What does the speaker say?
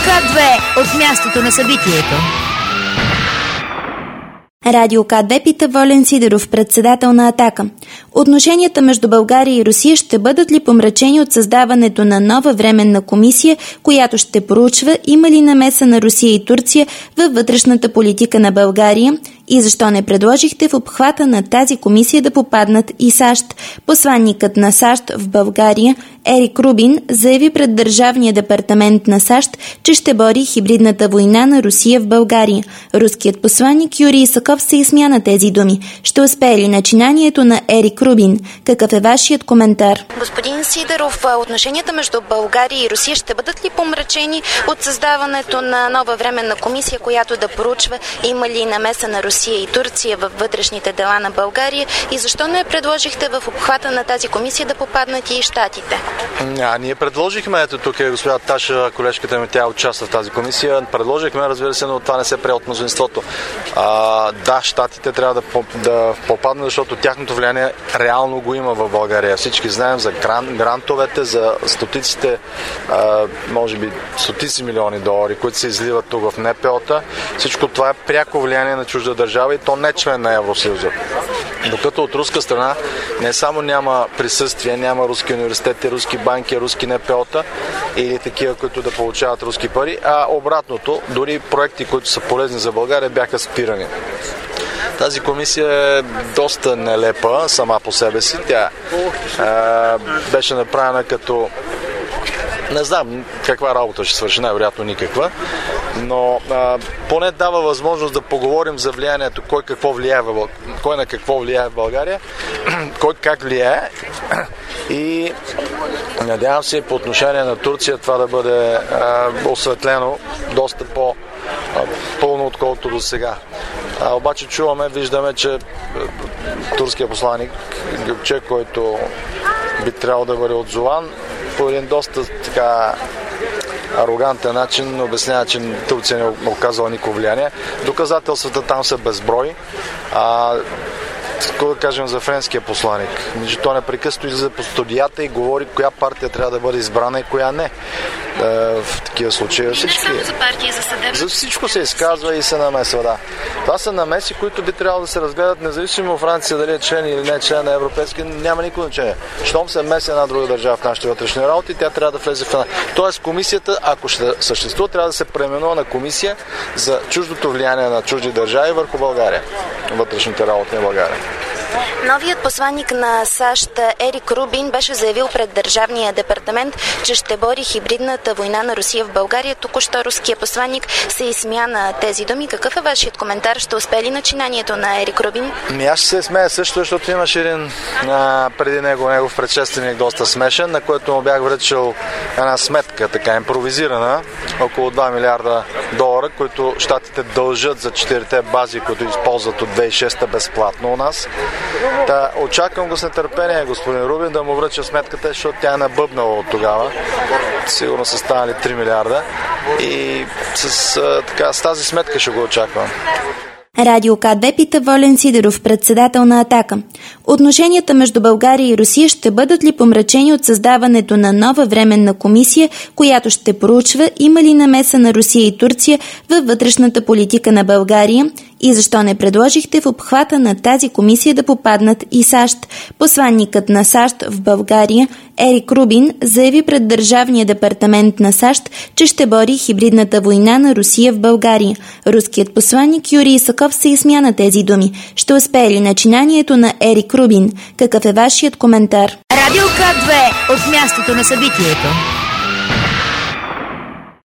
К2 от мястото на събитието. Радио К2 пита Волен Сидеров, председател на Атака. Отношенията между България и Русия ще бъдат ли помрачени от създаването на нова временна комисия, която ще проучва има ли намеса на Русия и Турция във вътрешната политика на България? И защо не предложихте в обхвата на тази комисия да попаднат и САЩ? Посланникът на САЩ в България Ерик Рубин заяви пред Държавния департамент на САЩ, че ще бори хибридната война на Русия в България. Руският посланник Юрий Исаков се изсмя на тези думи. Ще успее ли начинанието на Ерик Рубин? Какъв е вашият коментар? Господин Сидеров, отношенията между България и Русия ще бъдат ли помрачени от създаването на нова временна комисия, която да проучва има ли намеса на Русия и Турция във вътрешните дела на България, и защо не предложихте в обхвата на тази комисия да попаднат и щатите? Ние предложихме, ето тук е госпожа Таша, колежката ми, тя участва в тази комисия. Предложихме, разбира се, но това не се прие от мнозинството. Да, щатите трябва да попаднат, защото тяхното влияние реално го има в България. Всички знаем за грантовете, за стотиците, може би стотици милиони долари, които се изливат тук в НПО-та. Всичко това е пряко влияние на чужда държава и то не член на Евросъюза. Докато от руска страна не само няма присъствие, няма руски университети, руски банки, руски НПО-та или такива, които да получават руски пари, а обратното, дори проекти, които са полезни за България, бяха спирани. Тази комисия е доста нелепа сама по себе си. Тя беше направена като... Не знам каква работа ще свърши, най-вероятно никаква, но поне дава възможност да поговорим за влиянието, кой на какво влияе в България, кой как влияе, и надявам се по отношение на Турция това да бъде осветлено доста по-пълно, отколкото до сега. Обаче виждаме, че турският посланик Гюкче, който би трябвало да бъде отзован, по един доста така арогантен начин обяснява, че Турция не оказала никакво влияние. Доказателствата там са безброй. Какво да кажем за френския посланик? Той непрекъснато излиза по студията и говори коя партия трябва да бъде избрана и коя не. В такива случаи. Не само за партия, за съдебна. За всичко се изказва и се намесва, да. Това са намеси, които би трябвало да се разгледат независимо Франция дали е член или не е член на Европейския, няма никакво значение. Щом се меси една друга държава в нашите вътрешни работи, тя трябва да влезе в една. Тоест комисията, ако ще съществува, трябва да се преименува на комисия за чуждото влияние на чужди държави върху България. Вътрешните работи на България. Новият посланник на САЩ Ерик Рубин беше заявил пред Държавния департамент, че ще бори хибридната война на Русия в България. Току-що руския посланник се изсмя на тези думи. Какъв е вашият коментар? Ще успее ли начинанието на Ерик Рубин? Аз ще се смея също, защото имаше един преди негов предшественик доста смешен, на който му бях връчил една сметка, така импровизирана, около 2 милиарда долара, които щатите дължат за 4-те бази, които използват от 2006-та безплатно у нас. Очаквам го с нетърпение, господин Рубин, да му връча сметката, защото тя е набъбнала от тогава. Сигурно са станали 3 милиарда и с тази сметка ще го очаквам. Радио К2 пита Волен Сидеров, председател на Атака. Отношенията между България и Русия ще бъдат ли помрачени от създаването на нова временна комисия, която ще проучва има ли намеса на Русия и Турция във вътрешната политика на България? И защо не предложихте в обхвата на тази комисия да попаднат и САЩ? Посланникът на САЩ в България Ерик Рубин заяви пред Държавния департамент на САЩ, че ще бори хибридната война на Русия в България. Руският посланник Юрий Исаков се изсмя на тези думи. Ще успее ли начинанието на Ерик Рубин? Какъв е вашият коментар? Радио К2 от мястото на събитието.